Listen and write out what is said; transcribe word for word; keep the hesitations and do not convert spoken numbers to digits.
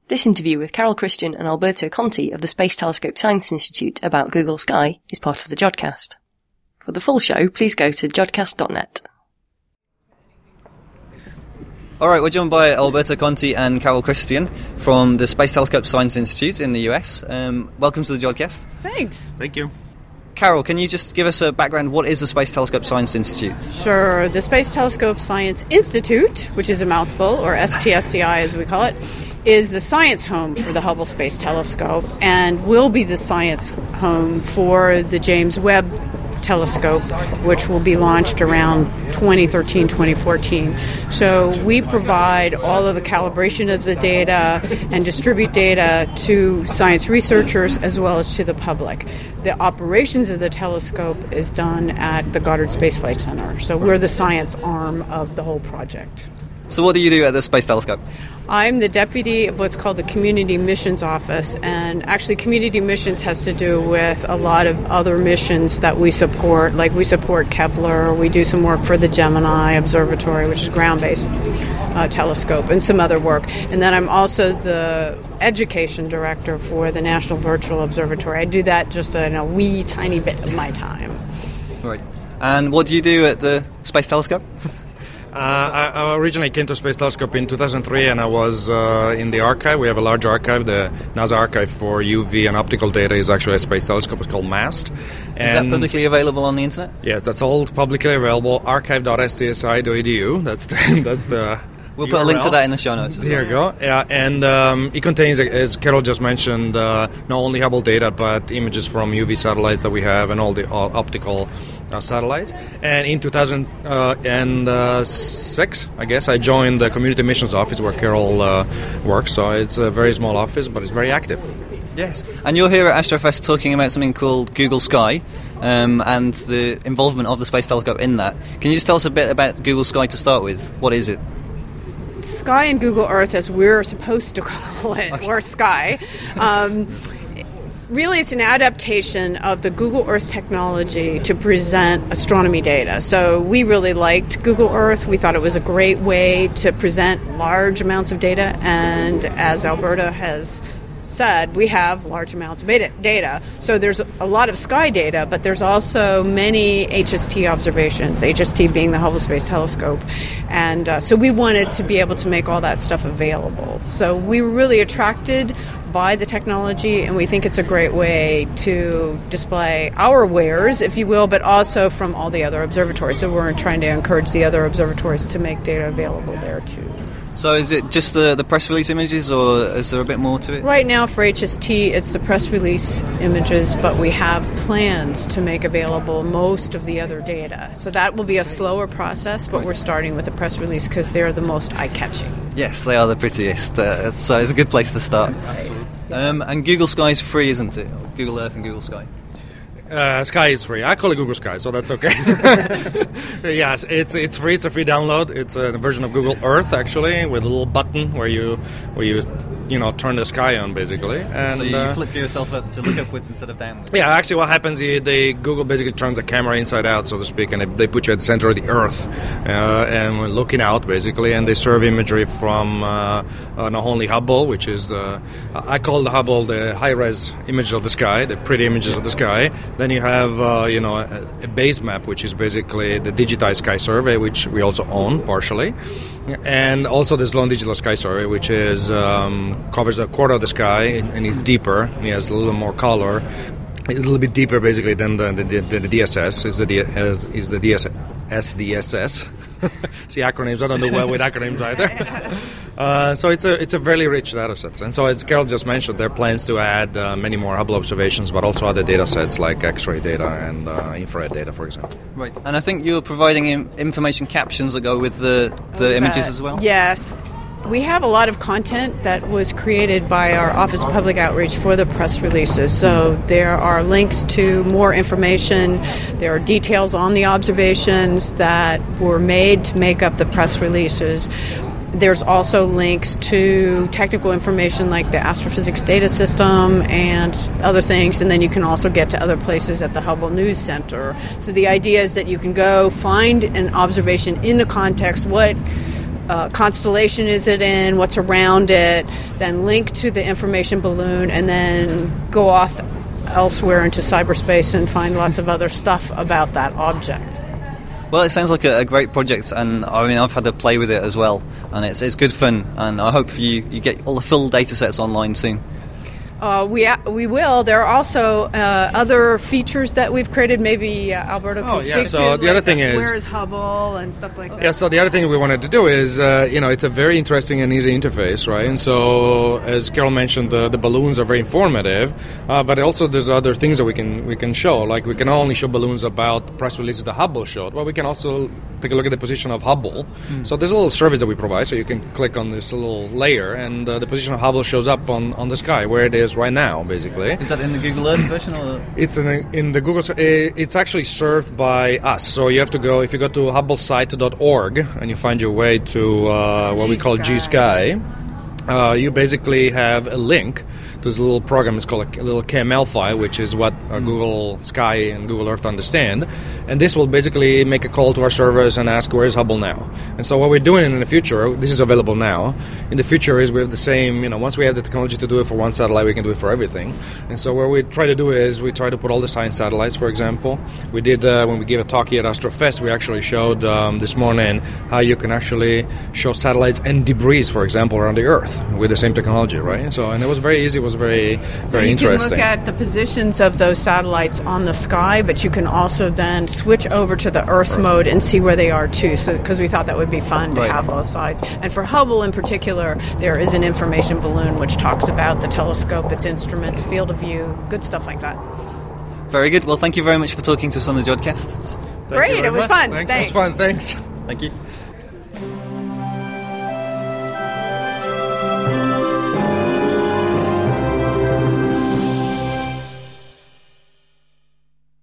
This interview with Carol Christian and Alberto Conti of the Space Telescope Science Institute about Google Sky is part of the Jodcast. For the full show, please go to jodcast dot net. All right, we're joined by Alberto Conti and Carol Christian from the Space Telescope Science Institute in the U S. Um, welcome to the Jodcast. Thanks. Thank you. Carol, can you just give us a background? What is the Space Telescope Science Institute? Sure. The Space Telescope Science Institute, which is a mouthful, or S T S C I as we call it, is the science home for the Hubble Space Telescope and will be the science home for the James Webb Telescope, which will be launched around twenty thirteen, twenty fourteen. So we provide all of the calibration of the data and distribute data to science researchers as well as to the public. The operations of the telescope is done at the Goddard Space Flight Center. So we're the science arm of the whole project. So what do you do at the Space Telescope? I'm the deputy of what's called the Community Missions Office, and actually Community Missions has to do with a lot of other missions that we support, like we support Kepler, we do some work for the Gemini Observatory, which is ground-based uh, telescope, and some other work. And then I'm also the education director for the National Virtual Observatory. I do that just in a wee tiny bit of my time. Right. And what do you do at the Space Telescope? Uh, I, I originally came to Space Telescope in two thousand three, and I was uh, in the archive. We have a large archive. The NASA archive for U V and optical data is actually a Space Telescope. It's called MAST. And is that publicly available on the internet? Yes, that's all publicly available. archive dot s t s i dot e d u. That's the, that's the We'll put U R L. A link to that in the show notes. There you go. Yeah, and um, it contains, as Carol just mentioned, uh, not only Hubble data, but images from U V satellites that we have and all the all optical uh, satellites. And in two thousand six, I guess, I joined the Community Missions Office where Carol uh, works. So it's a very small office, but it's very active. Yes, and you're here at AstroFest talking about something called Google Sky um, and the involvement of the Space Telescope in that. Can you just tell us a bit about Google Sky to start with? What is it? Sky and Google Earth, as we're supposed to call it, okay. Or Sky. Um, really, it's an adaptation of the Google Earth technology to present astronomy data. So we really liked Google Earth. We thought it was a great way to present large amounts of data. And as Alberta has said, we have large amounts of data. So there's a lot of sky data, but there's also many H S T observations, H S T being the Hubble Space Telescope. And uh, so we wanted to be able to make all that stuff available. So we were really attracted by the technology, and we think it's a great way to display our wares, if you will, but also from all the other observatories. So we're trying to encourage the other observatories to make data available there too. So is it just the, the press release images, or is there a bit more to it? Right now for H S T, it's the press release images, but we have plans to make available most of the other data. So that will be a slower process, but we're starting with the press release because they're the most eye-catching. Yes, they are the prettiest, uh, so it's a good place to start. Um, and Google Sky is free, isn't it? Google Earth and Google Sky. Uh, Sky is free. I call it Google Sky, so that's okay. Yes, it's it's free. It's a free download. It's a version of Google Earth, actually, with a little button where you where you you know turn the sky on, basically. And, so you uh, flip yourself up to look upwards instead of downwards. Yeah, actually, what happens is they Google basically turns the camera inside out, so to speak, and they, they put you at the center of the Earth, uh, and we're looking out basically, and they serve imagery from uh, uh, not only Hubble, which is the I call the Hubble the high-res image of the sky, the pretty images of the sky. Then you have, uh, you know, a, a base map, which is basically the digitized sky survey, which we also own partially, and also this Sloan Digital Sky Survey, which is um, covers a quarter of the sky and, and it's deeper. And it has a little more color, a little bit deeper basically than the, the, the, the D S S. Is the D, is, is the D S S. See, acronyms. I don't do well with acronyms either. Uh, so it's a it's a very rich data set. And so as Carol just mentioned, there are plans to add uh, many more Hubble observations, but also other data sets like X-ray data and uh, infrared data, for example. Right. And I think you're providing im- information captions that go with the, the uh, images as well? Yes. We have a lot of content that was created by our Office of Public Outreach for the press releases. So there are links to more information. There are details on the observations that were made to make up the press releases. There's also links to technical information like the astrophysics data system and other things, and then you can also get to other places at the Hubble News Center. So the idea is that you can go find an observation in the context, what uh, constellation is it in, what's around it, then link to the information balloon, and then go off elsewhere into cyberspace and find lots of other stuff about that object. Well, it sounds like a, a great project, and I mean, I've had to play with it as well, and it's it's good fun, and I hope you, you get all the full data sets online soon. Uh, we we will. There are also uh, other features that we've created. Maybe uh, Alberto can oh, speak yeah. So to. the like other thing is, where is Hubble and stuff like that. Yeah. So the other thing we wanted to do is, uh, you know, it's a very interesting and easy interface, right? And so, as Carol mentioned, the, the balloons are very informative, uh, but also there's other things that we can we can show. Like we can not only show balloons about press releases that Hubble showed, but we can also take a look at the position of Hubble. Mm. So there's a little service that we provide, so you can click on this little layer, and uh, the position of Hubble shows up on, on the sky where it is right now, basically. Is that in the Google Earth version, or it's in, in the Google? It's actually served by us. So you have to go if you go to hubble site dot org and you find your way to uh, what we call G Sky. Uh, you basically have a link to this little program. It's called a, a little K M L file, which is what uh, Google Sky and Google Earth understand. And this will basically make a call to our servers and ask, where's Hubble now? And so what we're doing in the future, this is available now, in the future is we have the same, you know, once we have the technology to do it for one satellite, we can do it for everything. And so what we try to do is we try to put all the science satellites, for example. We did, uh, when we gave a talk here at AstroFest, we actually showed um, this morning how you can actually show satellites and debris, for example, around the Earth with the same technology, right? So, and it was very easy, it was very, very so you interesting. You can look at the positions of those satellites on the sky, but you can also then switch over to the Earth right. mode and see where they are too, so because we thought that would be fun to right. have both sides. And for Hubble in particular, there is an information balloon which talks about the telescope, its instruments, field of view, good stuff like that. Very good. Well, thank you very much for talking to us on the Jodcast. Great, it was much. fun. Thanks. Thanks. It was fun, thanks. Thank you.